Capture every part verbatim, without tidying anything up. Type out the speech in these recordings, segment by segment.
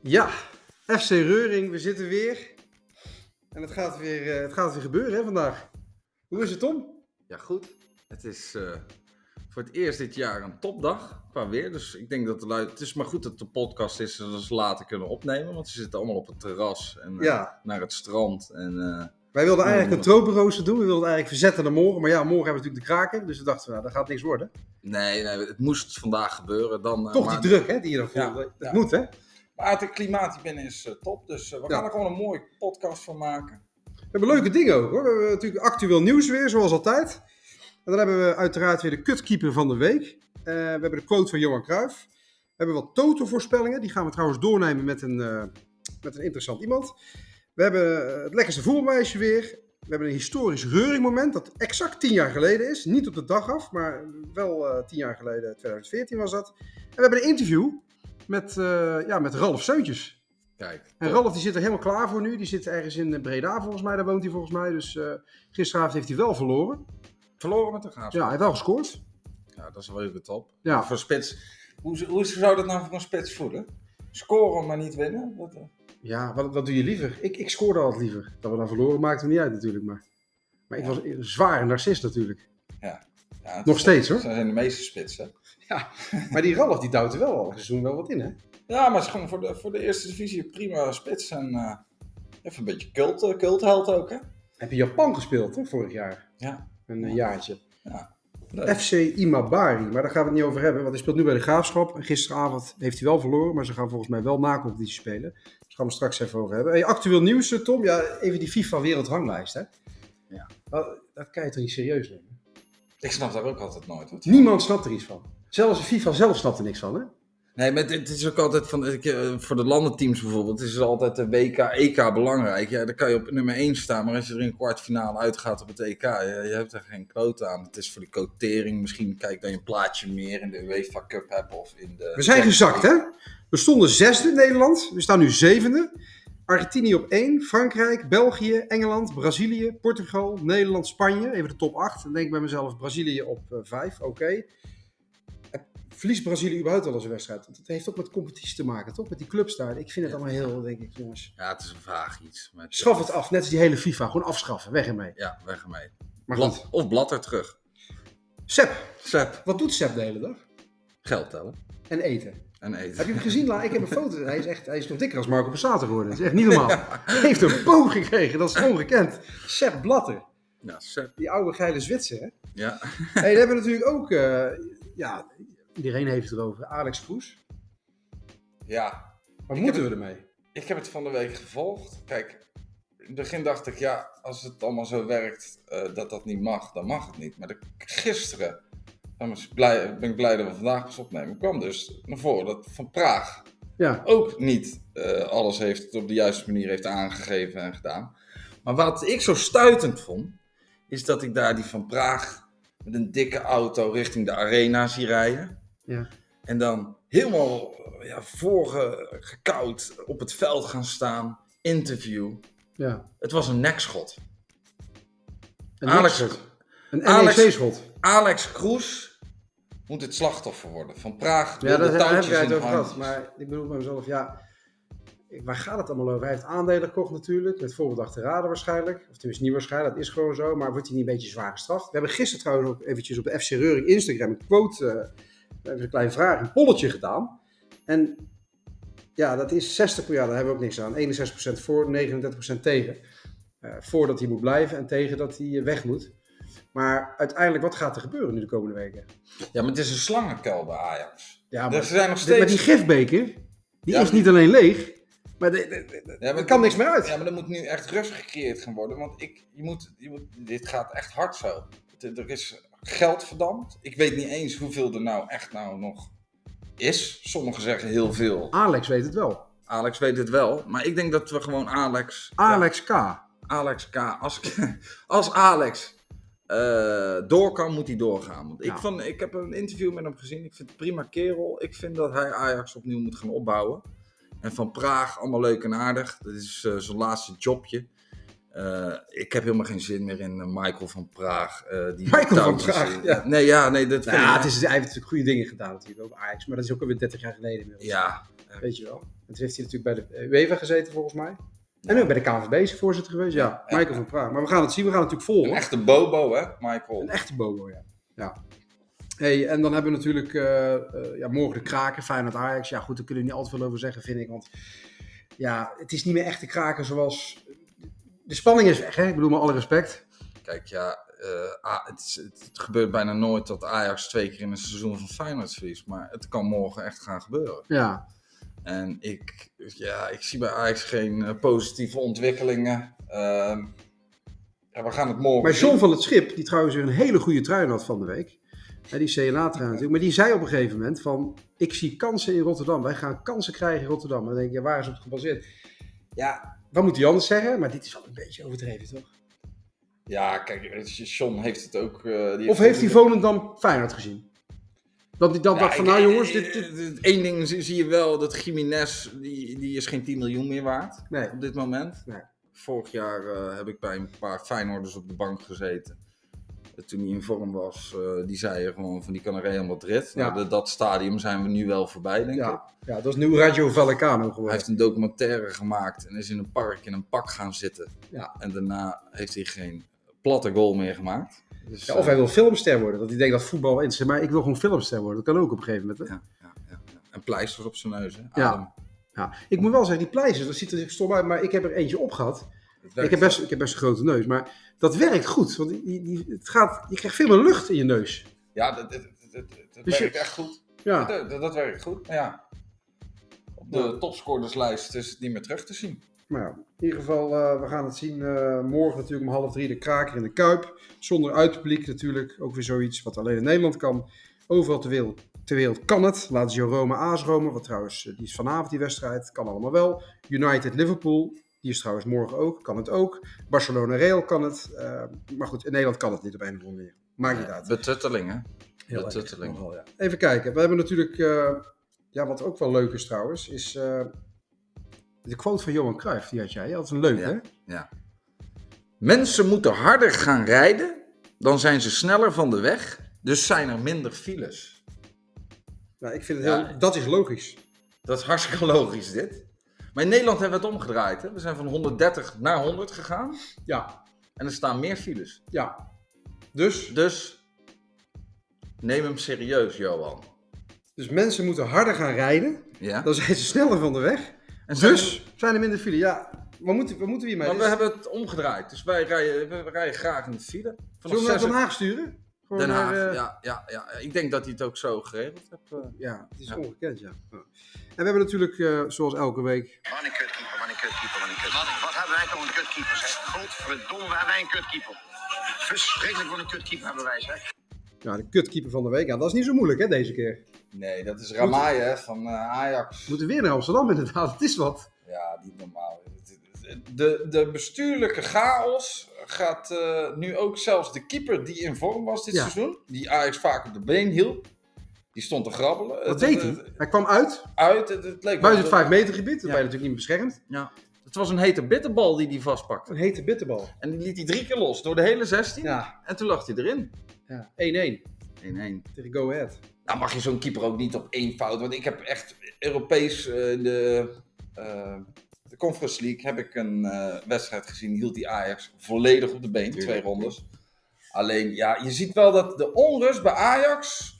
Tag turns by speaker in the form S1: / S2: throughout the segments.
S1: Ja, F C Reuring, we zitten weer. En het gaat weer, uh, het gaat weer gebeuren hè, vandaag. Hoe is het, Tom?
S2: Ja, goed. Het is uh, voor het eerst dit jaar een topdag qua weer. Dus ik denk dat de lui... Het is maar goed dat de podcast is, zodat ze later kunnen opnemen. Want ze zitten allemaal op het terras en uh,
S1: ja.
S2: naar het strand. En, uh,
S1: Wij wilden eigenlijk een tropenrooster doen. We wilden eigenlijk verzetten naar morgen. Maar ja, morgen hebben we natuurlijk de kraken. Dus we dachten, nou, dat gaat niks worden.
S2: Nee, nee, het moest vandaag gebeuren. Dan, uh,
S1: Toch
S2: maar...
S1: die druk hè, die je dan voelt. Ja, dat ja. moet hè.
S2: Maar het klimaat hier binnen is uh, top. Dus uh, we ja. gaan er gewoon een mooie podcast van maken.
S1: We hebben leuke dingen ook hoor. We hebben natuurlijk actueel nieuws weer, zoals altijd. En dan hebben we uiteraard weer de kutkeeper van de week. Uh, we hebben de quote van Johan Cruijff. We hebben wat toto-voorspellingen. Die gaan we trouwens doornemen met een, uh, met een interessant iemand. We hebben het lekkerste voetbalmeisje weer. We hebben een historisch Reuring-moment dat exact tien jaar geleden is. Niet op de dag af, maar wel uh, tien jaar geleden, twintig veertien was dat. En we hebben een interview met, uh, ja, met Ralf Seuntjes.
S2: Kijk,
S1: en Ralf die zit er helemaal klaar voor nu. Die zit ergens in Breda volgens mij, daar woont hij volgens mij. Dus uh, gisteravond heeft hij wel verloren.
S2: Verloren met de Graafschap?
S1: Ja, hij heeft wel gescoord.
S2: Ja, dat is wel even top.
S1: Ja.
S2: Voor spits, hoe, hoe zou dat nou voor een spits voelen? Scoren maar niet winnen? Wat, uh...
S1: Ja, wat, wat doe je liever? Ik, ik scoorde altijd liever. Dat we dan verloren maakte me niet uit natuurlijk. Maar, maar ik ja. was een zware narcist natuurlijk.
S2: Ja. Ja,
S1: nog steeds hoor.
S2: Dat zijn de meeste spitsen.
S1: Ja, maar die Ralf die duwt er wel al een seizoen wel wat in hè?
S2: Ja, maar het is gewoon voor de, voor de eerste divisie prima spits. En uh, even een beetje cult, uh, cultheld ook hè.
S1: Heb je Japan gespeeld hè, vorig jaar?
S2: Ja.
S1: Een uh, jaartje.
S2: Ja.
S1: F C Imabari, maar daar gaan we het niet over hebben. Want hij speelt nu bij de Graafschap. En gisteravond heeft hij wel verloren, maar ze gaan volgens mij wel na-competitie spelen. Dus daar gaan we straks even over hebben. Hey, actueel nieuws, Tom. Ja, even die FIFA wereldranglijst hè.
S2: Ja.
S1: Dat, dat kan je toch niet serieus nemen?
S2: Ik snap daar ook altijd nooit wat.
S1: Niemand snapt er iets van. Zelfs de FIFA zelf snapt er niks van, hè?
S2: Nee, maar het is ook altijd van, voor de landenteams bijvoorbeeld, is het altijd de W K, E K belangrijk. Ja, dan kan je op nummer één staan, maar als je er in een kwartfinale uitgaat op het E K, je, je hebt er geen kloot aan. Het is voor de quotering, misschien kijk dat je een plaatje meer in de UEFA Cup hebt of in de...
S1: We zijn gezakt, hè? We stonden zesde in Nederland, we staan nu zevende. Argentinië op één, Frankrijk, België, Engeland, Brazilië, Portugal, Nederland, Spanje. Even de top acht. Dan denk ik bij mezelf, Brazilië op vijf, oké. Okay. Verliest Brazilië überhaupt wel eens een wedstrijd? Dat heeft ook met competitie te maken, toch? Met die clubs daar. Ik vind het ja. allemaal heel, denk ik, jongens.
S2: Ja, het is een vaag iets. Maar het
S1: Schaf het af, net als die hele FIFA. Gewoon afschaffen, weg ermee.
S2: Ja, weg ermee.
S1: Maar
S2: Blad, of Blatter terug.
S1: Sepp.
S2: Sepp.
S1: Wat doet Sepp de hele dag?
S2: Geld tellen.
S1: En eten.
S2: En eten.
S1: Heb je hem gezien? Ik heb een foto. Hij is, echt, hij is nog dikker als Marco Borsato geworden. Dat is echt niet normaal. Ja. Hij heeft een boog gekregen, dat is ongekend. Sepp Blatter.
S2: Ja, Sepp.
S1: Die oude geile Zwitser, hè?
S2: Ja.
S1: Hey, dan hebben we natuurlijk ook... Uh, ja... Iedereen heeft het erover. Alex Kroes.
S2: Ja.
S1: Wat ik moeten we ermee?
S2: Ik heb het van de week gevolgd. Kijk, in het begin dacht ik, ja, als het allemaal zo werkt uh, dat dat niet mag, dan mag het niet. Maar de, gisteren, dan ben ik, blij, ben ik blij dat we vandaag pas opnemen, kwam dus naar voren dat Van Praag
S1: ja.
S2: ook niet uh, alles heeft op de juiste manier heeft aangegeven en gedaan. Maar wat ik zo stuitend vond, is dat ik daar die Van Praag met een dikke auto richting de arena zie rijden.
S1: Ja.
S2: En dan helemaal ja, voorgekoud op het veld gaan staan. Interview.
S1: Ja.
S2: Het was een nekschot.
S1: Een
S2: Alex,
S1: nekschot. Een N E C-schot.
S2: Alex Kroes moet het slachtoffer worden. Van Praag wil
S1: ja,
S2: de touwtjes
S1: daar heb
S2: in
S1: je het over
S2: handjes.
S1: gehad. Maar ik bedoel bij mezelf, ja... Waar gaat het allemaal over? Hij heeft aandelen gekocht natuurlijk. Met voorbedachte raden waarschijnlijk. Of tenminste niet waarschijnlijk, dat is gewoon zo. Maar wordt hij niet een beetje zwaar gestraft? We hebben gisteren trouwens ook eventjes op de F C Reuring Instagram een quote... Uh, even een kleine vraag, een polletje gedaan. En ja, dat is zestig procent, ja, daar hebben we ook niks aan. eenenzestig procent voor, negenendertig procent tegen. Uh, voor dat hij moet blijven en tegen dat hij weg moet. Maar uiteindelijk, wat gaat er gebeuren nu de komende weken?
S2: Ja, maar het is een slangenkuil bij Ajax.
S1: Ja, maar
S2: er zijn nog steeds...
S1: met die gifbeker, die ja, is niet alleen leeg, maar, de, de, de,
S2: ja, maar
S1: er kan niks meer uit.
S2: Ja, maar er moet nu echt rust gecreëerd gaan worden. Want ik, je moet, je moet, dit gaat echt hard zo. Er is geld verdampt. Ik weet niet eens hoeveel er nou echt nou nog is. Sommigen zeggen heel veel.
S1: Alex weet het wel.
S2: Alex weet het wel. Maar ik denk dat we gewoon Alex...
S1: Alex ja, K.
S2: Alex K. Als, als Alex uh, door kan, moet hij doorgaan. Want
S1: ja.
S2: ik, vond, ik heb een interview met hem gezien. Ik vind het prima kerel. Ik vind dat hij Ajax opnieuw moet gaan opbouwen. En Van Praag, allemaal leuk en aardig. Dat is uh, zijn laatste jobje. Uh, ik heb helemaal geen zin meer in uh, Michael van Praag. Uh, die
S1: Michael van Praag, ja.
S2: Nee, ja, nee, dat
S1: nou, ja, het is, hij heeft natuurlijk goede dingen gedaan natuurlijk over Ajax, maar dat is ook alweer dertig jaar geleden inmiddels.
S2: Ja.
S1: Weet je wel. En toen heeft hij natuurlijk bij de UEFA gezeten volgens mij. En ook bij de K N V B is hij voorzitter geweest. Ja, ja, Michael van Praag. Maar we gaan het zien, we gaan het natuurlijk volgen.
S2: Een echte bobo, hè, Michael?
S1: Een echte bobo, ja. ja. Hey, en dan hebben we natuurlijk uh, uh, ja, morgen de kraken, Feyenoord Ajax. Ja goed, daar kunnen we niet altijd veel over zeggen, vind ik. Want ja, het is niet meer echt de kraken zoals... De spanning is weg, hè? Ik bedoel, met alle respect.
S2: Kijk, ja, uh, het, is, het, het gebeurt bijna nooit dat Ajax twee keer in een seizoen van Feyenoord verliest. Maar het kan morgen echt gaan gebeuren.
S1: Ja.
S2: En ik, ja, ik zie bij Ajax geen uh, positieve ontwikkelingen. Uh, ja, we gaan het morgen
S1: Maar John van het Schip, die trouwens weer een hele goede trui had van de week. Ja, die C L A-trui natuurlijk. Maar die zei op een gegeven moment van... Ik zie kansen in Rotterdam. Wij gaan kansen krijgen in Rotterdam. En dan denk ik, ja, waar is het op gebaseerd? Ja, wat moet hij anders zeggen? Maar dit is wel een beetje overdreven, toch?
S2: Ja, kijk, John heeft het ook... Uh, die
S1: of heeft hij Volendam Feyenoord gezien? Dat hij dat
S2: ja,
S1: dacht van, nou jongens... Dit,
S2: dit... Eén ding zie je wel, dat Jiménez, die, die is geen tien miljoen meer waard.
S1: Nee.
S2: Op dit moment.
S1: Nee.
S2: Vorig jaar uh, heb ik bij een paar Feyenoorders op de bank gezeten. Toen hij in vorm was, uh, die zeiden gewoon van die kan naar Real Madrid.
S1: Ja.
S2: Nou, de, dat stadium zijn we nu wel voorbij, denk
S1: ja.
S2: ik.
S1: Ja, dat is nu Raggio Vallecano geworden.
S2: Hij heeft een documentaire gemaakt en is in een park in een pak gaan zitten.
S1: Ja.
S2: En daarna heeft hij geen platte goal meer gemaakt. Dus,
S1: ja, of hij wil filmster worden, dat hij denkt dat voetbal interesseert. Maar ik wil gewoon filmster worden, dat kan ook op een gegeven moment. Hè?
S2: Ja, ja, ja, ja. En pleisters op zijn neus, hè?
S1: Ja. ja. Ik moet wel zeggen, die pleisters, dat ziet er stom uit, maar ik heb er eentje op gehad. Ik heb, best, ik heb best een grote neus, maar dat werkt goed. Want die, die, het gaat, je krijgt veel meer lucht in je neus.
S2: Ja, dat, dat, dat, dat
S1: dus
S2: werkt
S1: je,
S2: echt goed.
S1: Ja.
S2: Dat, dat, dat werkt goed, ja. Op de topscorerslijst is het niet meer terug te zien.
S1: Maar ja, in ieder geval, uh, we gaan het zien. Uh, morgen natuurlijk om half drie de kraker in de Kuip. Zonder uitpubliek natuurlijk. Ook weer zoiets wat alleen in Nederland kan. Overal ter wereld, ter wereld kan het. Lazio Roma, A S Roma. Wat trouwens, die is vanavond die wedstrijd. Kan allemaal wel. United Liverpool. Die is trouwens morgen ook. Kan het ook. Barcelona Real kan het. Uh, maar goed, in Nederland kan het niet op een of andere manier. Maakt niet uit.
S2: Betutteling, hè?
S1: Heel
S2: Betutteling.
S1: Nogal, ja. Even kijken. We hebben natuurlijk... Uh, ja, wat ook wel leuk is trouwens, is... Uh, de quote van Johan Cruijff, die had jij. Dat is een leuk,
S2: ja,
S1: hè?
S2: Ja. Mensen moeten harder gaan rijden, dan zijn ze sneller van de weg. Dus zijn er minder files.
S1: Nou, ik vind het heel... Ja, dat is logisch.
S2: Dat is hartstikke logisch, dit. Maar in Nederland hebben we het omgedraaid, hè? We zijn van honderddertig naar honderd gegaan.
S1: Ja.
S2: En er staan meer files.
S1: Ja. Dus?
S2: Dus neem hem serieus, Johan.
S1: Dus mensen moeten harder gaan rijden,
S2: ja. Dan
S1: zijn ze sneller van de weg. En dus zijn er, zijn er minder file. Ja, wat moeten, wat moeten we hiermee?
S2: Maar we hebben het omgedraaid. Dus wij rijden, we rijden graag in de file.
S1: Zullen we naar Den Haag sturen?
S2: Den Haag, naar, uh... ja, ja, ja. Ik denk dat hij het ook zo geregeld heeft. Uh...
S1: Ja, het is ja. ongekend, ja. ja. En we hebben natuurlijk, uh, zoals elke week...
S3: Wat een kutkeeper, wat een kutkeeper, wat een kutkeeper. Wat hebben wij toch een kutkeeper, zeg. Godverdomme, hebben wij een kutkeeper. Verschrikkelijk wat een kutkeeper hebben wij, zeg.
S1: Ja, de kutkeeper van de week. Ja, dat is niet zo moeilijk, hè, deze keer.
S2: Nee, dat is Ramai, hè, van uh, Ajax.
S1: We moeten weer naar Amsterdam, inderdaad. Het is wat.
S2: Ja, niet normaal. De, de bestuurlijke chaos gaat uh, nu ook zelfs de keeper die in vorm was dit ja. seizoen, die Ajax vaak op de been hield, die stond te grabbelen.
S1: Wat deed hij? Hij kwam uit.
S2: Uit, het, het leek
S1: buiten het vijf meter gebied, dat ja. ben je natuurlijk niet beschermd.
S2: Ja. Het was een hete bitterbal die hij vastpakte.
S1: Een hete bitterbal.
S2: En die liet hij drie keer los door de hele zestien.
S1: Ja.
S2: En toen lag hij erin.
S1: Ja. één-één.
S2: één-één.
S1: Tegen Go Ahead.
S2: Nou mag je zo'n keeper ook niet op één fout. Want ik heb echt Europees uh, de, uh, de Conference League heb ik een uh, wedstrijd gezien. Hield die Ajax volledig op de been. Tuurlijk. Twee rondes. Alleen ja, je ziet wel dat de onrust bij Ajax...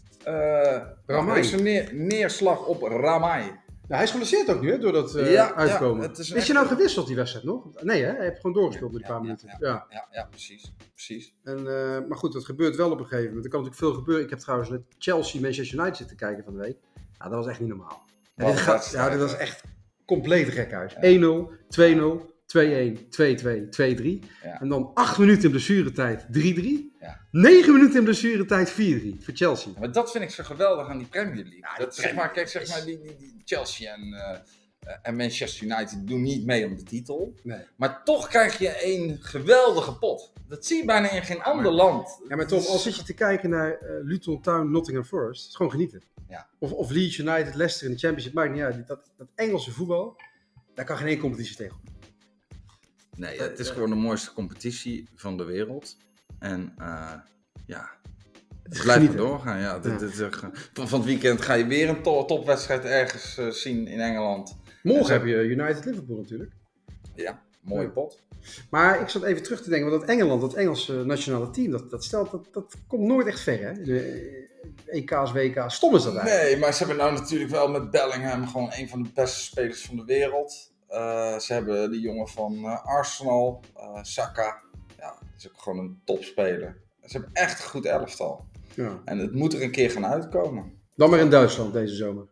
S2: Uh, Ramai. Is een neer, neerslag op Ramai.
S1: Ja, hij is geblesseerd ook nu, hè, door dat uh, ja, uitkomen. Ja, het is, is je nou gewisseld die wedstrijd nog? Nee, hè? Hij heeft gewoon doorgespeeld met ja, een paar
S2: ja,
S1: minuten.
S2: Ja, ja, ja, ja precies. precies.
S1: En, uh, maar goed, dat gebeurt wel op een gegeven moment. Er kan natuurlijk veel gebeuren. Ik heb trouwens net Chelsea Manchester United zitten kijken van de week. Ja, dat was echt niet normaal. Ja, dit, gaat, ja, dit was echt compleet gek uit. Ja. één nul, twee nul, twee-één, twee-twee, twee-drie. Ja. En dan acht minuten in blessuretijd drie drie. Ja. negen minuten in blessuretijd vier drie voor Chelsea.
S2: Ja, maar dat vind ik zo geweldig aan die Premier League. Ja, dat, zeg maar, kijk, zeg maar, die, die, die Chelsea en, uh, en Manchester United doen niet mee om de titel. Nee. Maar toch krijg je een geweldige pot. Dat zie je bijna in geen ja, ander
S1: maar,
S2: land.
S1: Ja, maar Tom, als zit je te kijken naar uh, Luton Town, Nottingham Forest, het is gewoon genieten. Ja. Of, of Leeds United, Leicester in de Championship, maakt niet uit. Dat, dat Engelse voetbal, daar kan geen één competitie tegen.
S2: Nee, het is gewoon de mooiste competitie van de wereld. En uh, ja, het blijft maar doorgaan. Ja, dit, ja. Dit, dit, van, van het weekend ga je weer een to- topwedstrijd ergens uh, zien in Engeland.
S1: Morgen zo... heb je United Liverpool natuurlijk.
S2: Ja, mooie ja. pot.
S1: Maar ik zat even terug te denken, want dat Engeland, dat Engelse nationale team, dat, dat, stelt, dat, dat komt nooit echt ver, hè? De E K's, W K's, stom is dat eigenlijk.
S2: Nee, maar ze hebben nou natuurlijk wel met Bellingham gewoon een van de beste spelers van de wereld. Uh, ze hebben die jongen van uh, Arsenal, uh, Saka. Ja, dat is ook gewoon een topspeler. Ze hebben echt een goed elftal. Ja. En het moet er een keer gaan uitkomen.
S1: Dan maar in Duitsland deze zomer.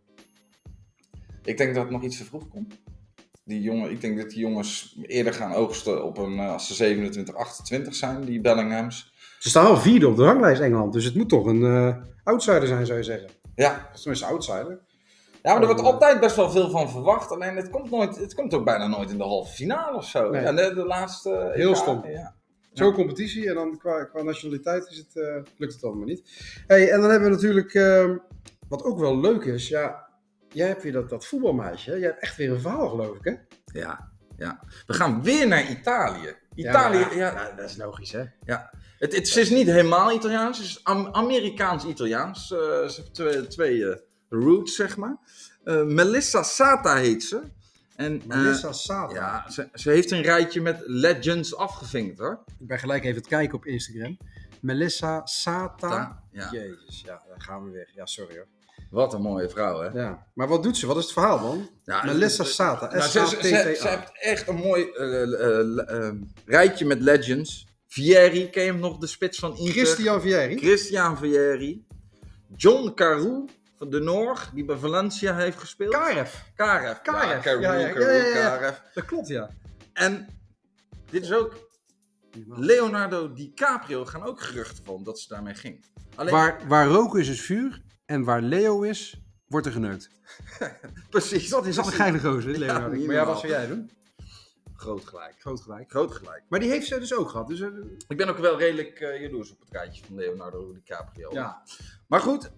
S2: Ik denk dat het nog iets te vroeg komt. Die jongen, ik denk dat die jongens eerder gaan oogsten op een, als ze zevenentwintig, achtentwintig zijn, die Bellinghams.
S1: Ze staan al vierde op de ranglijst Engeland, dus het moet toch een uh, outsider zijn, zou je zeggen.
S2: Ja.
S1: Of tenminste outsider.
S2: Ja, maar er wordt altijd best wel veel van verwacht, alleen het komt, nooit, het komt ook bijna nooit in de halve finale of zo.
S1: Nee.
S2: Ja, de, de laatste...
S1: Heel stom.
S2: Ja.
S1: Zo'n ja. competitie en dan qua, qua nationaliteit is het, uh, lukt het allemaal niet. Hey, en dan hebben we natuurlijk, uh, wat ook wel leuk is, ja, jij hebt weer dat, dat voetbalmeisje, jij hebt echt weer een verhaal geloof ik hè?
S2: Ja, ja. We gaan weer naar Italië. Italië,
S1: ja,
S2: ja,
S1: ja, dat is logisch hè?
S2: Ja. Het, het, het is niet helemaal Italiaans, het is Amerikaans-Italiaans. Uh, ze hebben twee, twee uh, roots zeg maar. Uh, Melissa Sata heet ze. En,
S1: Melissa
S2: uh,
S1: Sata.
S2: Ja, ze, ze heeft een rijtje met legends afgevinkt hoor.
S1: Ik ben gelijk even het kijken op Instagram. Melissa Sata.
S2: Ta, ja.
S1: Jezus, ja, daar gaan we weer. Ja, sorry hoor.
S2: Wat een mooie vrouw hè.
S1: Ja, maar wat doet ze? Wat is het verhaal man? Ja, Melissa Sata.
S2: Nou, ze, ze, ze, ze heeft echt een mooi uh, uh, uh, rijtje met legends. Vieri, ken je hem nog? De spits van Inter.
S1: Christian Vieri.
S2: Christian Vieri. John Carew. Van de Noor, die bij Valencia heeft gespeeld.
S1: Karev.
S2: Karev.
S1: Karev.
S2: Ja, Carew,
S1: ja, ja,
S2: Carew,
S1: ja, ja, ja.
S2: Karev.
S1: Dat klopt, ja.
S2: En dit is ook... Leonardo DiCaprio gaan ook geruchten van dat ze daarmee ging.
S1: Alleen... Waar, waar rook is, is vuur. En waar Leo is, wordt er geneukt.
S2: Precies.
S1: Dat is al een geile gozer, Leonardo.
S2: Ja,
S1: maar ja, wat zou jij doen?
S2: Groot gelijk.
S1: Groot gelijk.
S2: Groot gelijk.
S1: Maar die heeft ze dus ook gehad. Dus, uh...
S2: Ik ben ook wel redelijk uh, jaloers op het rijtje van Leonardo DiCaprio.
S1: Ja.
S2: Maar goed,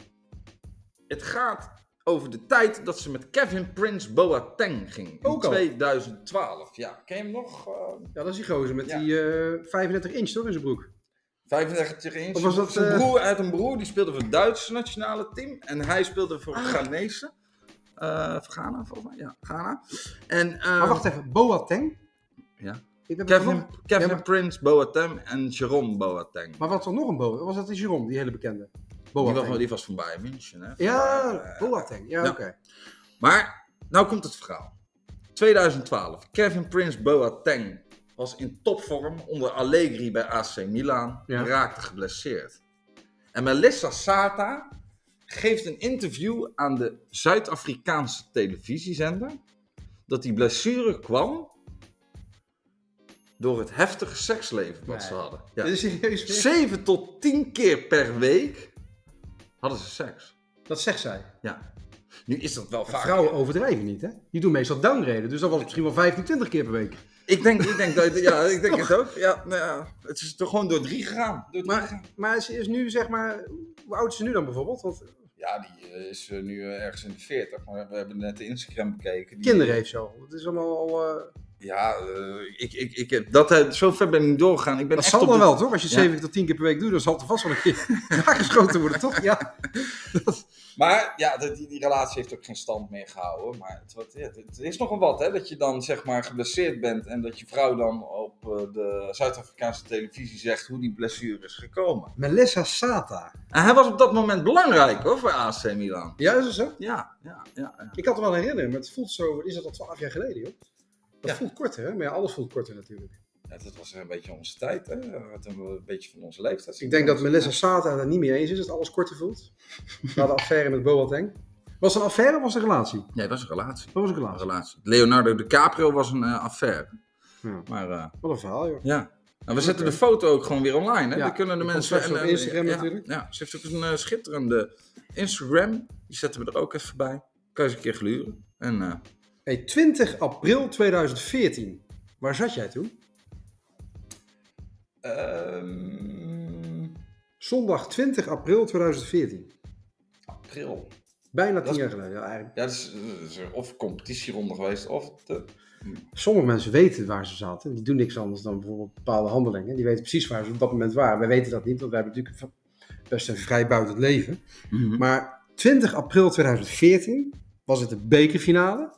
S2: het gaat over de tijd dat ze met Kevin Prince Boateng ging. In
S1: ook al.
S2: tweeduizend twaalf. Ja, ken je hem nog? Uh...
S1: Ja, dat is die gozer met ja. die uh, vijfendertig inch toch in zijn broek.
S2: vijfendertig inch.
S1: Of was dat
S2: zijn
S1: uh...
S2: broer uit een broer, die speelde voor het Duitse nationale team. En hij speelde voor het ah. Ghanese. Uh, voor Ghana, volgens mij. Ja, Ghana. En, uh...
S1: maar wacht even, Boateng?
S2: Ja. Kevin, Kevin ja, maar... Prince Boateng en Jerome Boateng.
S1: Maar wat was er nog een Boateng? Was dat die Jerome, die hele bekende?
S2: Die was, die was van Bayern München, hè? Van
S1: ja, uh, Boateng. Ja, ja. oké. Okay.
S2: Maar, nou komt het verhaal. tweeduizend twaalf. Kevin Prince Boateng was in topvorm onder Allegri bij A C Milan ja. en raakte geblesseerd. En Melissa Sata geeft een interview aan de Zuid-Afrikaanse televisiezender dat die blessure kwam door het heftige seksleven wat nee. ze hadden. Ja.
S1: Dit is serieus weer?
S2: Zeven tot tien keer per week hadden ze seks.
S1: Dat zegt zij?
S2: Ja. Nu is dat wel vaak.
S1: Vrouwen overdrijven niet, hè? Die doen meestal downgraden, dus dat was het misschien wel vijftien, twintig keer per week.
S2: Ik denk, ik denk, dat, ja, ik denk het ook. Ja, nou ja, het is toch gewoon door drie gegaan. Door drie
S1: maar,
S2: gegaan.
S1: maar ze is nu, zeg maar, hoe oud is ze nu dan bijvoorbeeld? Want...
S2: Ja, die uh, is uh, nu uh, ergens in de veertig, maar we hebben net de Instagram bekeken. Die,
S1: Kinderen heeft ze al. Dat is allemaal al... Uh...
S2: Ja, uh, ik, ik, ik heb dat, uh, zo ver ben ik niet doorgegaan. Ik ben
S1: dat
S2: echt
S1: zal dan
S2: de...
S1: wel, toch? Als je ja. zeven tot tien keer per week doet, dan zal het er vast wel een keer raakgeschoten worden, toch? Ja.
S2: Dat... Maar ja, die, die relatie heeft ook geen stand meer gehouden. Maar het, wat, ja, het is nog een wat, hè? Dat je dan zeg maar geblesseerd bent en dat je vrouw dan op uh, de Zuid-Afrikaanse televisie zegt hoe die blessure is gekomen.
S1: Melissa Sata.
S2: En hij was op dat moment belangrijk hoor, voor A C Milan.
S1: Ja, is dat zo?
S2: Ja, ja, ja, ja.
S1: Ik had het wel herinneren, maar het voelt zo, is dat al twaalf jaar geleden, joh? Dat ja. voelt korter, hè? Maar ja, alles voelt korter natuurlijk.
S2: Ja, dat was een beetje onze tijd, hè? Dat hebben we een beetje van onze leeftijd.
S1: Ik denk dat Melissa Sata het niet mee eens is, dat alles korter voelt. Na de affaire met Boateng. Was het een affaire of was het een relatie?
S2: Nee, dat was een relatie.
S1: Dat was een relatie.
S2: Een relatie. Leonardo DiCaprio was een uh, affaire.
S1: Ja.
S2: Maar, uh,
S1: wat een verhaal, joh.
S2: Ja. Nou, we zetten de foto ook gewoon weer online, hè?
S1: Ja,
S2: dan kunnen de mensen...
S1: En, op Instagram
S2: ja,
S1: natuurlijk.
S2: Ja, ze heeft ook een uh, schitterende Instagram. Die zetten we er ook even bij. Kan je eens een keer gluren. En... Uh,
S1: Hey, twintig april tweeduizend veertien. Waar zat jij toen?
S2: Um...
S1: Zondag twintig april tweeduizend veertien.
S2: April.
S1: Bijna
S2: Dat
S1: tien
S2: is-
S1: jaar geleden. Ja, eigenlijk.
S2: Ja, dat is, dat is of een competitieronde geweest, of... De...
S1: Sommige mensen weten waar ze zaten. Die doen niks anders dan bijvoorbeeld bepaalde handelingen. Die weten precies waar ze op dat moment waren. Wij weten dat niet, want wij hebben natuurlijk best een vrij buiten het leven.
S2: Mm-hmm.
S1: Maar twintig april tweeduizend veertien was het de bekerfinale.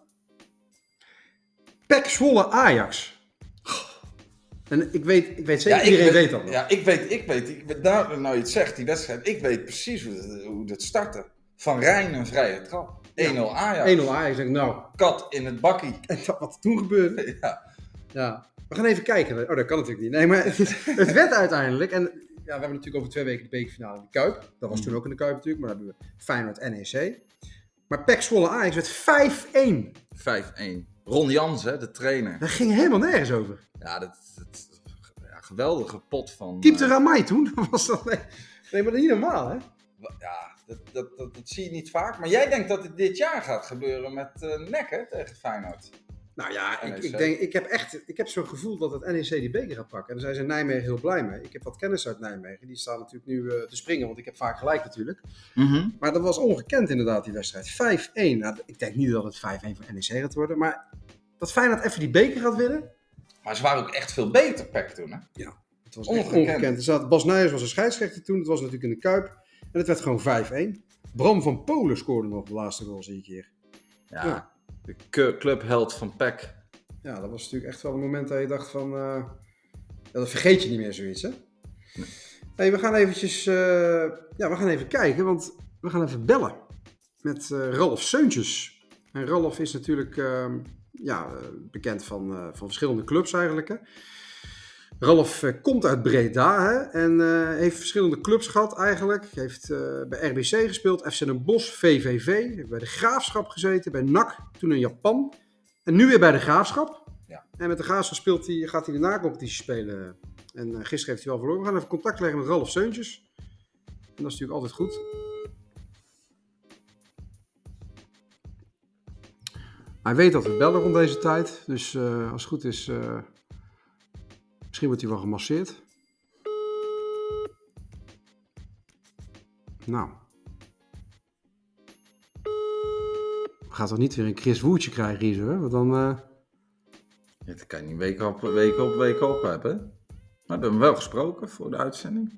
S1: P E C Zwolle Ajax. En ik weet, ik weet zeker,
S2: Ja, ik
S1: iedereen weet, dat nog.
S2: Ja, ik weet, ik weet, ik weet nou, nou je het zegt, die wedstrijd, ik weet precies hoe het, hoe het startte. Van Rijn een vrije trap. één nul Ajax.
S1: één nul Ajax. Ik denk, nou,
S2: Kat in het bakkie.
S1: en dat wat er toen gebeurde.
S2: Ja.
S1: Ja. We gaan even kijken. Oh, dat kan natuurlijk niet. Nee, maar het, het werd uiteindelijk. En ja, we hebben natuurlijk over twee weken de bekerfinale in de Kuip. Dat was toen ook in de Kuip natuurlijk, maar dan hebben we Feyenoord N E C. Maar P E C Zwolle Ajax werd vijf één.
S2: vijf één. Ron Jans, hè, de trainer.
S1: Daar ging helemaal nergens over.
S2: Ja, dat, dat ja, geweldige pot van...
S1: Keepte
S2: eh,
S1: Ramai toen? Was dat, nee, nee, maar dat is niet normaal, hè?
S2: Ja, dat, dat, dat, dat zie je niet vaak. Maar jij denkt dat het dit jaar gaat gebeuren met uh, N E C, hè, tegen Feyenoord.
S1: Nou ja,
S2: N E C.
S1: ik, ik, denk, ik heb echt ik heb zo'n gevoel dat het N E C die beker gaat pakken. En daar zijn ze in Nijmegen heel blij mee. Ik heb wat kennis uit Nijmegen. Die staan natuurlijk nu uh, te springen, want ik heb vaak gelijk natuurlijk.
S2: Mm-hmm.
S1: Maar dat was ongekend inderdaad, die wedstrijd. vijf één. Nou, ik denk niet dat het vijf één voor N E C gaat worden. Maar dat Feyenoord even die beker gaat winnen.
S2: Maar ze waren ook echt veel beter, P E C, toen, hè?
S1: Het was echt
S2: Ongekend.
S1: ongekend. Er zat, Bas Nijers was een scheidsrechter toen. Het was natuurlijk in de Kuip. En het werd gewoon vijf één. Bram van Polen scoorde nog de laatste goal, zie ik hier.
S2: Ja,
S1: Ja.
S2: de cu- clubheld van P E C.
S1: Ja, dat was natuurlijk echt wel een moment dat je dacht van... Uh, ja, dat vergeet je niet meer zoiets, hè?
S2: Nee.
S1: Hey, we gaan eventjes... Uh, ja, we gaan even kijken, want we gaan even bellen. Met uh, Ralf Seuntjes. En Ralf is natuurlijk uh, ja, uh, bekend van, uh, van verschillende clubs eigenlijk, hè? Ralf uh, komt uit Breda, hè? En uh, heeft verschillende clubs gehad eigenlijk. Heeft uh, bij R B C gespeeld, F C Den Bosch, V V V. Heeft bij de Graafschap gezeten, bij N A C, toen in Japan. En nu weer bij de Graafschap.
S2: Ja. En
S1: En met de Graafschap speelt hij, gaat hij de na-competitie spelen. En uh, gisteren heeft hij wel verloren. We gaan even contact leggen met Ralf Seuntjes. En dat is natuurlijk altijd goed. Hij weet dat we bellen rond deze tijd. Dus uh, als het goed is... Uh, misschien wordt hij wel gemasseerd. Nou. We gaan toch niet weer een Chris Woertje krijgen hier zo, hè? Want dan... Uh...
S2: Ja, dat kan je niet week op week op week op hebben. Maar we hebben hem wel gesproken voor de uitzending.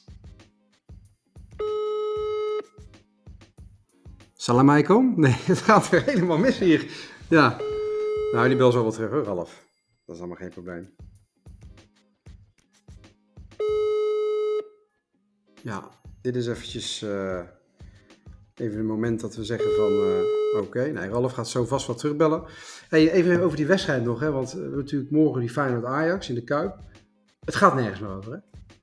S1: Salam alaikum? Nee, het gaat weer helemaal mis hier. Ja. Nou, die bel zo wel terug, hoor, Ralf. Dat is allemaal geen probleem. Ja, dit is eventjes... Uh, even een moment dat we zeggen van... Uh, Oké, okay. Nee, Ralf gaat zo vast wat terugbellen. Hey, even over die wedstrijd nog, hè? Want we hebben natuurlijk morgen die Feyenoord Ajax in de Kuip. Het gaat nergens meer over, hè?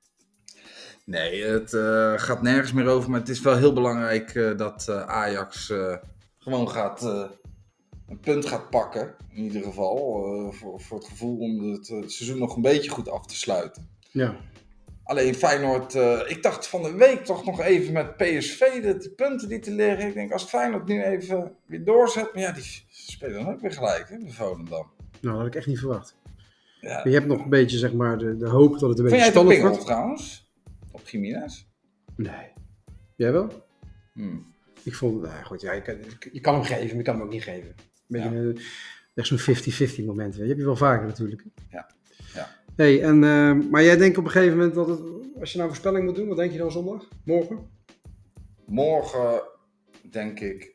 S2: Nee, het uh, gaat nergens meer over. Maar het is wel heel belangrijk uh, dat uh, Ajax uh, gewoon gaat, uh, een punt gaat pakken. In ieder geval. Uh, voor, voor het gevoel om het uh, seizoen nog een beetje goed af te sluiten.
S1: Ja.
S2: Alleen Feyenoord, uh, ik dacht van de week toch nog even met P S V dat die punten die te liggen. Ik denk als Feyenoord nu even weer doorzet. Maar ja, die spelen dan ook weer gelijk, hè, de Volendam.
S1: Nou, dat had ik echt niet verwacht.
S2: Ja.
S1: Maar je hebt nog een beetje, zeg maar, de, de hoop dat het een
S2: Vind
S1: beetje
S2: jij het een
S1: spannend
S2: pingel
S1: wordt.
S2: trouwens? Op Jiménez?
S1: Nee. Jij wel?
S2: Hmm.
S1: Ik vond, nou goed, ja, je, kan, je kan hem geven, maar je kan hem ook niet geven. Een beetje
S2: Ja.
S1: een, echt zo'n vijftig vijftig moment. Weet je. heb je wel vaker natuurlijk.
S2: Ja. Ja.
S1: Hey, en, uh, maar jij denkt op een gegeven moment dat het, als je nou een voorspelling moet doen, wat denk je dan zondag? Morgen?
S2: Morgen denk ik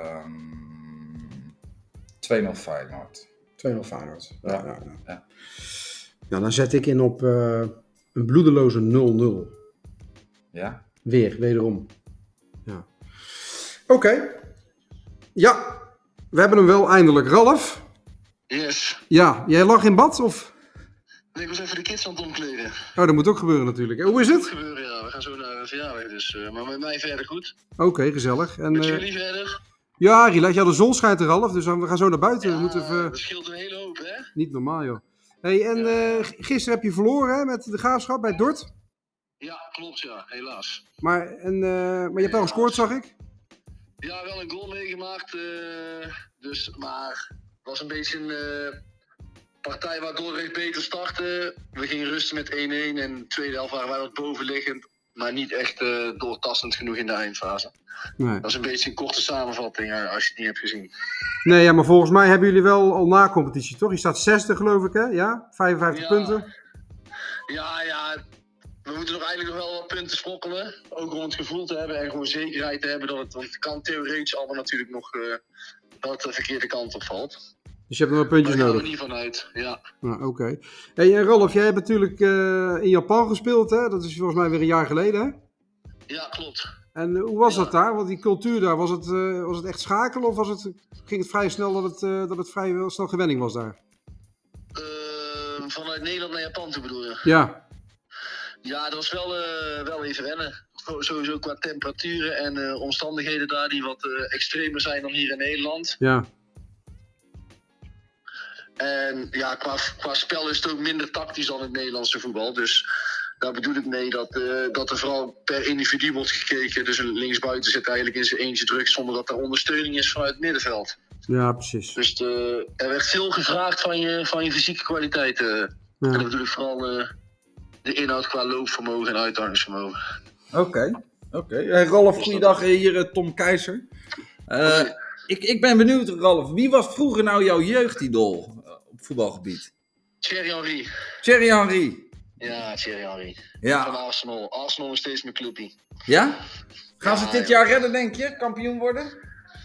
S2: um, twee nul Feyenoord.
S1: twee nul Feyenoord. Ja,
S2: Ja.
S1: ja, ja.
S2: Ja.
S1: Nou, dan zet ik in op uh, een bloedeloze nul nul.
S2: Ja?
S1: Weer, wederom. Ja. Oké. Okay. Ja, we hebben hem wel eindelijk. Ralf?
S3: Yes.
S1: Ja, jij lag in bad of...
S3: Nee, ik was even de kids aan het omkleden.
S1: Oh, dat moet ook gebeuren natuurlijk. Hoe is
S3: Dat
S1: het?
S3: gebeuren, ja. We gaan zo naar een verjaardag, dus... Uh, maar met mij verder goed.
S1: Oké, okay, gezellig. En,
S3: Met
S1: uh,
S3: jullie verder?
S1: ja, relax. Ja, de zon schijnt er half, dus we gaan zo naar buiten.
S3: Ja,
S1: we moeten even...
S3: dat scheelt een hele hoop, hè?
S1: Niet normaal, joh. Hey, en uh, gisteren heb je verloren, hè, met de Graafschap bij Dort.
S3: Ja, klopt, ja. Helaas.
S1: Maar, en, uh, maar je hebt wel gescoord, zag ik?
S3: Ja, wel een goal meegemaakt. Uh, dus, maar het was een beetje een... Uh, partij waar Dordrecht beter startte. We gingen rusten met één één en de tweede helft waren wij wat bovenliggend. maar niet echt uh, doortastend genoeg in de eindfase.
S1: Nee.
S3: Dat is een beetje een korte samenvatting uh, als je het niet hebt gezien.
S1: Nee, ja, maar volgens mij hebben jullie wel al na competitie, toch? Je staat zesde geloof ik, hè? Ja? vijfenvijftig
S3: ja,
S1: punten.
S3: Ja, ja. We moeten nog eigenlijk nog wel wat punten sprokkelen. Ook om het gevoel te hebben en gewoon zekerheid te hebben dat het... Want het kan theoretisch allemaal natuurlijk nog... Uh, dat het de verkeerde kant op valt.
S1: Dus je hebt nog wel puntjes
S3: Daar gaan
S1: nodig?
S3: we niet vanuit, ja.
S1: Nou, oké. Okay. Hey, en Ralf, jij hebt natuurlijk uh, in Japan gespeeld, hè? Dat is volgens mij weer een jaar geleden, hè?
S3: Ja, klopt.
S1: En uh, hoe was
S3: ja.
S1: dat daar? Want die cultuur daar, was het, uh, was het echt schakelen of was het, ging het vrij snel dat het, uh, dat het vrij snel gewenning was daar?
S3: Uh, vanuit Nederland naar Japan toe bedoel je?
S1: Ja.
S3: Ja, dat was wel, uh, wel even wennen. Sowieso qua temperaturen en uh, omstandigheden daar die wat uh, extremer zijn dan hier in Nederland.
S1: Ja.
S3: En ja, qua, qua spel is het ook minder tactisch dan het Nederlandse voetbal. Dus daar bedoel ik mee dat, uh, dat er vooral per individu wordt gekeken. Dus een linksbuiten zit eigenlijk in zijn eentje druk zonder dat er ondersteuning is vanuit het middenveld.
S1: Ja, precies.
S3: Dus de, er werd veel gevraagd van je, van je fysieke kwaliteiten. Uh. Ja. En dat bedoel ik vooral uh, de inhoud qua loopvermogen en uitdaggingsvermogen.
S2: Oké, okay, oké. Okay. Hey, Ralf, goeiedag. Hier Tom Keizer. Uh, okay. ik, ik ben benieuwd, Ralf. Wie was vroeger nou jouw jeugdidool uh, op voetbalgebied?
S3: Thierry Henry.
S2: Thierry Henry.
S3: Ja, Thierry Henry.
S2: Ja.
S3: Van Arsenal. Arsenal is steeds mijn clubje.
S2: Ja? Gaan ze
S3: ja,
S2: dit
S3: ja.
S2: jaar redden, denk je? Kampioen worden?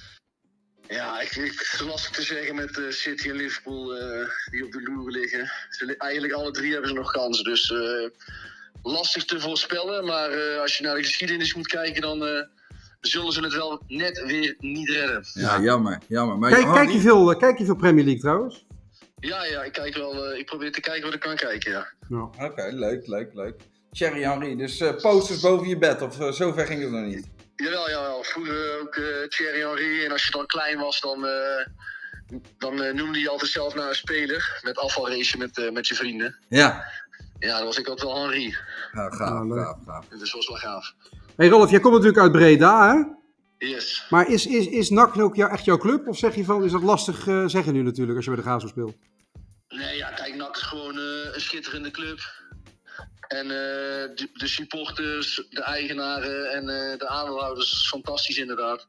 S3: Ja, ik, ik lastig te zeggen met uh, City en Liverpool uh, die op de loer liggen. Ze, eigenlijk alle drie hebben ze nog kansen, dus uh, lastig te voorspellen. Maar uh, als je naar de geschiedenis moet kijken, dan uh, zullen ze het wel net weer niet redden.
S2: Ja, jammer. jammer. Maar
S1: kijk, kijk, je veel, uh, kijk je veel Premier League trouwens?
S3: Ja, ja, ik kijk wel. Uh, ik probeer te kijken wat ik kan kijken, ja.
S1: ja.
S2: Oké, okay, leuk, leuk, leuk. Thierry Henry, dus uh, posters boven je bed, of uh, zover ging het nog niet?
S3: Jawel, jawel. Vroeger ook uh, Thierry Henry. En als je dan klein was, dan, uh, dan uh, noemde je altijd zelf naar een speler. Met afvalrace met, uh, met je vrienden.
S2: Ja.
S3: Ja, dan was ik altijd wel Henry.
S2: Ja, gaaf, ja, gaaf, gaaf.
S3: Dus dat was wel gaaf.
S1: Hey Rolf, jij komt natuurlijk uit Breda, hè?
S3: Yes.
S1: Maar is, is, is N A C ook jou, echt jouw club? Of zeg je van, is dat lastig uh, zeggen nu natuurlijk, als je bij de Graafschap speelt?
S3: Nee, ja, kijk, N A C is gewoon uh, een schitterende club. En uh, de, de supporters, de eigenaren en uh, de aandeelhouders, fantastisch inderdaad.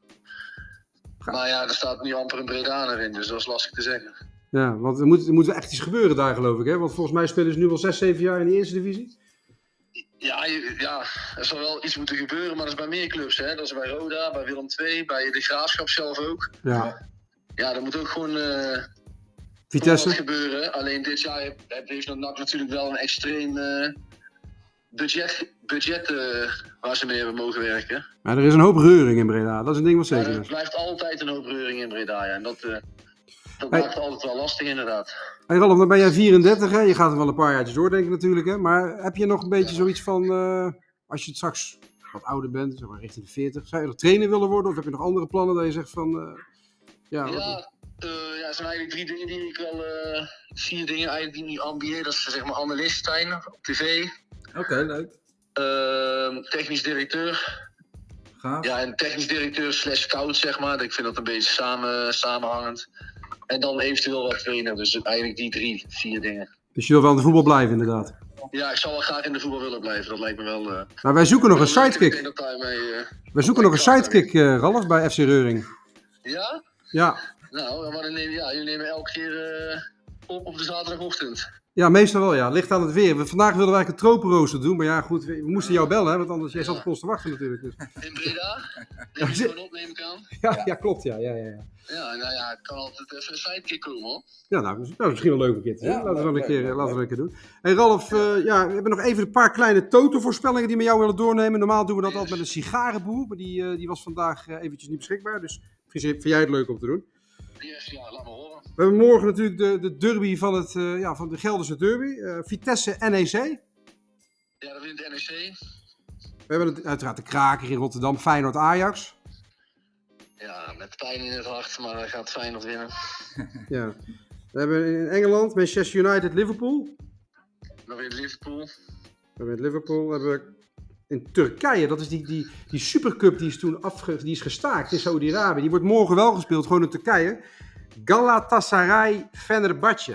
S3: Ja. Maar ja, er staat nu amper een Bredaner in, dus dat is lastig te zeggen.
S1: Ja, want er moet, er moet echt iets gebeuren daar geloof ik, hè? Want volgens mij spelen ze nu al zes, zeven jaar in de eerste divisie.
S3: Ja, ja, er zal wel iets moeten gebeuren, maar dat is bij meer clubs, hè. Dat is bij Roda, bij Willem twee, bij de Graafschap zelf ook.
S1: Ja.
S3: Ja, er moet ook gewoon... Uh,
S1: Vitesse.
S3: Wat gebeuren. Alleen dit jaar heeft N A C natuurlijk wel een extreem uh, budget, budget uh, waar ze mee hebben mogen werken.
S1: Maar er is een hoop reuring in Breda, dat is een ding wat zeker is.
S3: Ja, er blijft altijd een hoop reuring in Breda, ja. En dat, uh, dat
S1: hey.
S3: maakt het altijd wel lastig inderdaad.
S1: Hey Ralf, dan ben jij vierendertig, hè? Je gaat er wel een paar jaartjes doordenken natuurlijk, hè? Maar heb je nog een beetje ja. zoiets van, uh, als je straks wat ouder bent, zeg maar richting de veertig, zou je nog trainer willen worden? Of heb je nog andere plannen dat je zegt van, uh, ja...
S3: ja
S1: wat...
S3: Uh, ja, er zijn eigenlijk drie dingen die ik wel, uh, vier dingen eigenlijk die ik nu ambieer. Dat is zeg maar analist zijn op tv.
S2: Oké, okay, leuk.
S3: Uh, technisch directeur.
S2: Gaaf.
S3: Ja, en technisch directeur slash scout zeg maar. Ik vind dat een beetje samen, samenhangend. En dan eventueel wat trainer. Dus eigenlijk die drie, vier dingen.
S1: Dus je wil wel in de voetbal blijven inderdaad?
S3: Ja, ik zou wel graag in de voetbal willen blijven. Dat lijkt me wel... Uh,
S1: maar wij zoeken nog een sidekick.
S3: Ik denk dat daar mee, uh,
S1: wij zoeken nog een sidekick, uh, Ralf, bij F C Reuring.
S3: Ja?
S1: Ja.
S3: Nou, maar dan neem, ja, jullie nemen elke keer uh, op op de zaterdagochtend.
S1: Ja, meestal wel ja. Ligt aan het weer. We, vandaag wilden we eigenlijk een tropenrooster doen, maar ja goed, we, we moesten jou bellen, hè, want anders jij zat op ons te wachten natuurlijk. Dus.
S3: In Breda? Neem je gewoon op, neem ik aan?
S1: Ja, ja, klopt ja. Ja, ja, ja.
S3: Ja, nou ja, het kan altijd even een sidekick komen hoor.
S1: Ja, nou, nou misschien wel leuk een keer. Ja, laten we wel een keer, laten we wel een keer doen. Hey Ralf, uh, ja, we hebben nog even een paar kleine toto-voorspellingen die we met jou willen doornemen. Normaal doen we dat yes. altijd met een sigarenboer, maar die, uh, die was vandaag uh, eventjes niet beschikbaar, dus misschien vind jij het leuk om te doen.
S3: Yes, ja, laat me horen.
S1: We hebben morgen natuurlijk de, de derby van, het, uh, ja, van de Gelderse derby. Uh, Vitesse N E C.
S3: Ja, dat wint N E C.
S1: We hebben het, uiteraard de kraker in Rotterdam, Feyenoord Ajax.
S3: Ja, met pijn in het hart, maar hij gaat Feyenoord winnen.
S1: Ja. We hebben in Engeland Manchester United Liverpool.
S3: Dan wint Liverpool.
S1: We hebben in Liverpool. We hebben in Turkije, dat is die, die, die Supercup die is toen afge, die is gestaakt in Saudi-Arabië. Die wordt morgen wel gespeeld, gewoon in Turkije. Galatasaray Fenerbahçe.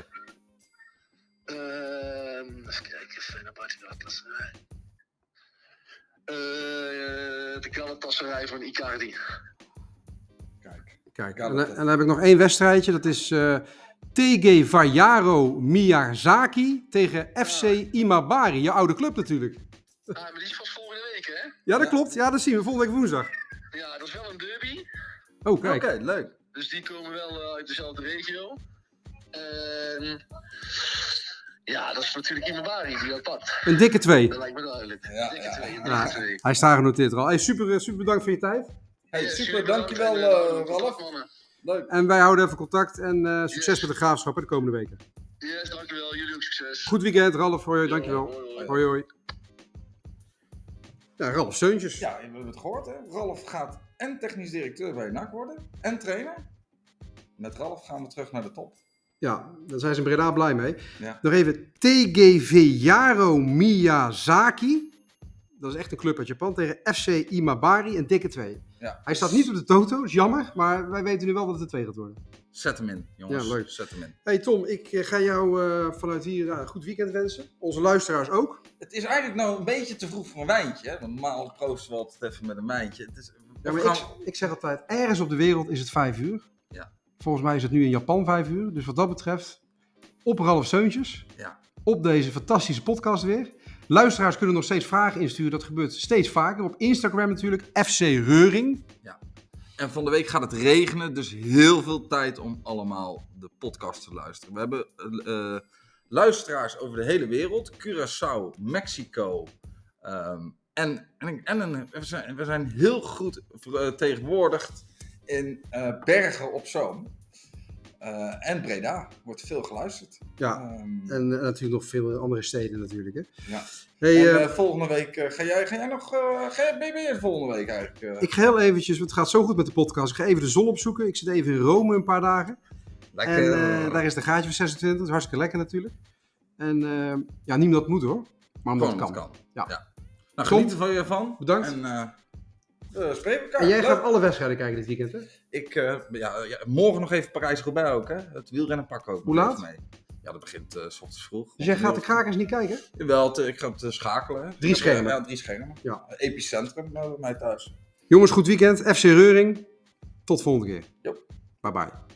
S3: Uh, even kijken, Fenerbahçe, Galatasaray. Uh, de Galatasaray van Icardi.
S2: Kijk.
S1: Kijk,
S2: Ja,
S1: en,
S2: dat-
S1: en dan heb ik nog één wedstrijdje. Dat is uh, T G Vajaro Miyazaki tegen F C Imabari. Je oude club natuurlijk.
S3: Ah, maar die is pas volgende week, hè?
S1: Ja, dat klopt. Ja, dat zien we volgende week woensdag.
S3: Ja, dat is wel een derby.
S1: Oh,
S2: Oké,
S1: kijk.
S2: okay, leuk.
S3: Dus die komen wel uh, uit dezelfde regio. En ja, dat is natuurlijk Imabari die dat pakt.
S1: Een dikke twee.
S3: Dat lijkt me duidelijk.
S2: Ja,
S3: dikke
S2: ja.
S3: twee, een dikke
S1: Ja,
S3: twee.
S1: hij staat genoteerd al. Hey, super, super bedankt voor je tijd.
S2: Hey,
S3: Ja,
S2: super,
S3: jullie
S2: dankjewel
S3: bedankt en,
S2: uh,
S3: uh,
S2: Ralf.
S3: mannen.
S2: Leuk.
S1: En wij houden even contact. En uh, succes
S3: Yes.
S1: met de Graafschap hè, de komende weken.
S3: Yes, dankjewel. Jullie ook succes.
S1: Goed weekend, Ralf. Hoi, hoi,
S3: Jo,
S1: dankjewel.
S3: hoi, hoi.
S1: Hoi, hoi. Ja, Ralf Seuntjes.
S2: Ja, we hebben het gehoord, hè. Ralf gaat en technisch directeur bij N A C worden en trainer. Met Ralf gaan we terug naar de top.
S1: Ja, daar zijn ze in Breda blij mee.
S2: Ja.
S1: Nog even T G Vajaro Miyazaki. Dat is echt een club uit Japan. Tegen F C Imabari, een dikke twee.
S2: Ja.
S1: Hij staat niet op de toto, dat is jammer. Maar wij weten nu wel dat het een twee gaat worden.
S2: Zet hem in, jongens.
S1: Ja, leuk.
S2: Zet hem in.
S1: Hey Tom, ik eh, ga jou uh, vanuit hier uh, een goed weekend wensen. Onze luisteraars ook.
S2: Het is eigenlijk nou een beetje te vroeg voor een wijntje, hè. Want normaal proosten we altijd even met een wijntje. Het is,
S1: Ja, maar
S2: gaan...
S1: ik, ik zeg altijd, ergens op de wereld is het vijf uur.
S2: Ja.
S1: Volgens mij is het nu in Japan vijf uur. Dus wat dat betreft, op Ralf Seuntjes.
S2: Ja.
S1: Op deze fantastische podcast weer. Luisteraars kunnen nog steeds vragen insturen. Dat gebeurt steeds vaker. Op Instagram natuurlijk, F C Reuring.
S2: Ja. En van de week gaat het regenen, dus heel veel tijd om allemaal de podcast te luisteren. We hebben uh, luisteraars over de hele wereld. Curaçao, Mexico. Um, en en, en een, we, zijn, we zijn heel goed vertegenwoordigd in uh, Bergen op Zoom. Uh, en Breda wordt veel geluisterd.
S1: Ja,
S2: um,
S1: en uh, natuurlijk nog veel andere steden natuurlijk. Hè.
S2: Ja.
S1: Hey,
S2: en,
S1: uh,
S2: uh, volgende week, uh, ga, jij, ga jij nog, uh, ga jij, ben je er volgende week eigenlijk? Uh?
S1: Ik ga heel eventjes, want het gaat zo goed met de podcast. Ik ga even de zon opzoeken. Ik zit even in Rome een paar dagen.
S2: Lekker.
S1: En uh, daar is de gaatje van zesentwintig. Dat is hartstikke lekker natuurlijk. En uh, ja, niet omdat het moet hoor. Maar omdat het kan.
S2: kan.
S1: Ja.
S2: Ja. Nou, geniet er ervan.
S1: Bedankt.
S2: En uh, we spreken elkaar.
S1: En jij
S2: Leuk.
S1: gaat alle wedstrijden kijken dit weekend hè?
S2: Ik, uh, ja, ja, morgen nog even Parijs-Roubaix ook hè. Het wielrennen pakken ook.
S1: Hoe laat?
S2: Mee. Ja, dat begint uh, 's ochtends vroeg.
S1: Dus jij gaat de krakers niet kijken?
S2: Wel, te, ik ga het uh, schakelen. Hè.
S1: Drie schermen?
S2: Ja, drie schermen.
S1: Ja.
S2: Uh, epicentrum uh, bij mij thuis.
S1: Jongens, goed weekend. F C Reuring. Tot volgende keer.
S2: Yep.
S1: Bye bye.